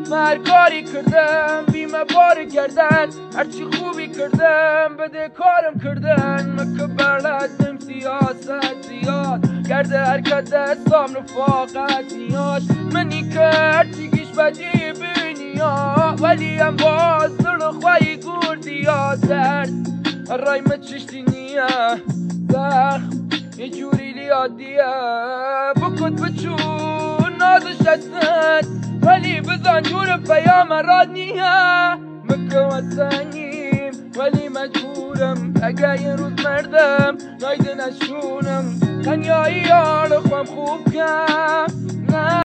هر کاری کردم بیمه بار گردن، هرچی خوبی کردم بده کارم کردن. مکه بلدم سیاست زیاد کرده حرکت دستام رفاقت نیاد. منی که هرچی گیش بدی بینی ها، ولی هم باز دل خواهی گردی یا درد رای مچشتی نیه زخم یه جوری لیادیه. بکت بچون نازش هستن ولی بزن جور پیام راد نیه. مکه وسنیم ولی مجبورم اگه یه روز مردم نایده نشونم. خنیایی یار خوام خوب کم